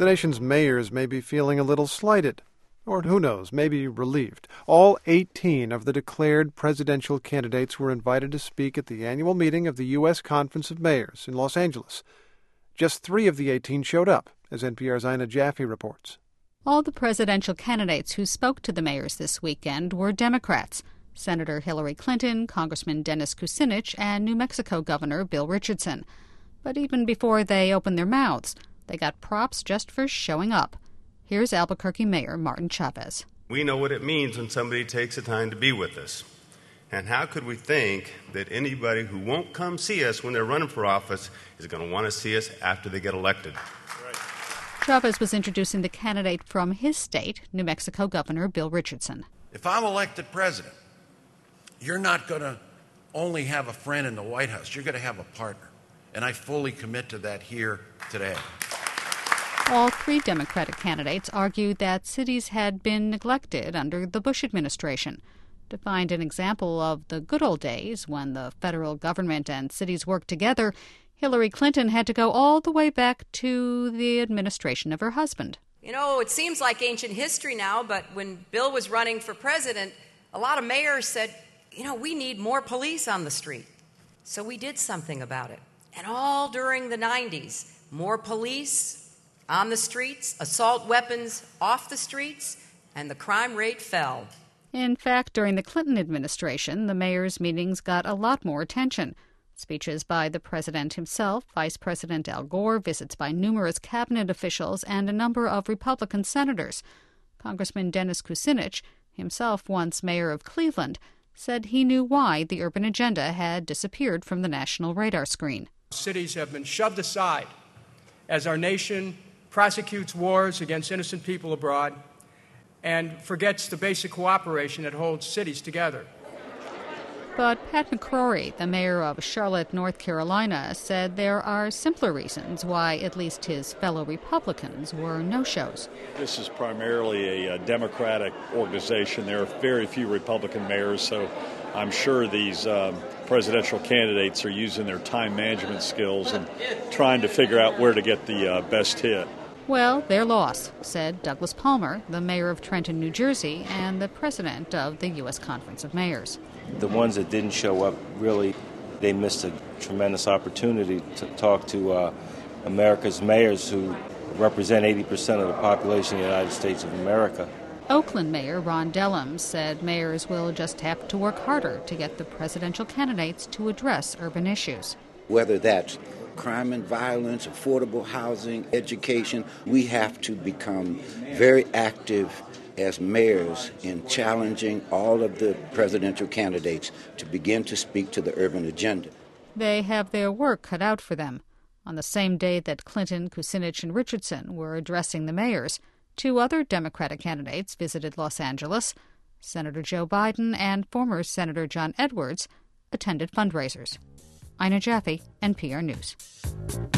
The nation's mayors may be feeling a little slighted, or who knows, maybe relieved. All 18 of the declared presidential candidates were invited to speak at the annual meeting of the U.S. Conference of Mayors in Los Angeles. Just 3 of the 18 showed up, as NPR's Ina Jaffe reports. All the presidential candidates who spoke to the mayors this weekend were Democrats. Senator Hillary Clinton, Congressman Dennis Kucinich, and New Mexico Governor Bill Richardson. But even before they opened their mouths, they got props just for showing up. Here's Albuquerque Mayor Martin Chavez. We know what it means when somebody takes the time to be with us. And how could we think that anybody who won't come see us when they're running for office is going to want to see us after they get elected? Chavez was introducing the candidate from his state, New Mexico Governor Bill Richardson. If I'm elected president, you're not going to only have a friend in the White House. You're going to have a partner. And I fully commit to that here today. All 3 Democratic candidates argued that cities had been neglected under the Bush administration. To find an example of the good old days when the federal government and cities worked together, Hillary Clinton had to go all the way back to the administration of her husband. You know, it seems like ancient history now, but when Bill was running for president, a lot of mayors said, we need more police on the street. So we did something about it. And all during the 90s, more police on the streets, assault weapons off the streets, and the crime rate fell. In fact, during the Clinton administration, the mayors' meetings got a lot more attention. Speeches by the president himself, Vice President Al Gore, visits by numerous cabinet officials, and a number of Republican senators. Congressman Dennis Kucinich, himself once mayor of Cleveland, said he knew why the urban agenda had disappeared from the national radar screen. Cities have been shoved aside as our nation prosecutes wars against innocent people abroad and forgets the basic cooperation that holds cities together. But Pat McCrory, the mayor of Charlotte, North Carolina, said there are simpler reasons why at least his fellow Republicans were no-shows. This is primarily a Democratic organization. There are very few Republican mayors, so I'm sure these presidential candidates are using their time management skills and trying to figure out where to get the best hit. Well, their loss, said Douglas Palmer, the mayor of Trenton, New Jersey, and the president of the U.S. Conference of Mayors. The ones that didn't show up, really, they missed a tremendous opportunity to talk to America's mayors who represent 80% of the population of the United States of America. Oakland Mayor Ron Dellum said mayors will just have to work harder to get the presidential candidates to address urban issues. Whether that's crime and violence, affordable housing, education, we have to become very active as mayors in challenging all of the presidential candidates to begin to speak to the urban agenda. They have their work cut out for them. On the same day that Clinton, Kucinich, and Richardson were addressing the mayors, 2 other Democratic candidates visited Los Angeles. Senator Joe Biden and former Senator John Edwards attended fundraisers. Ina Jaffe, NPR News.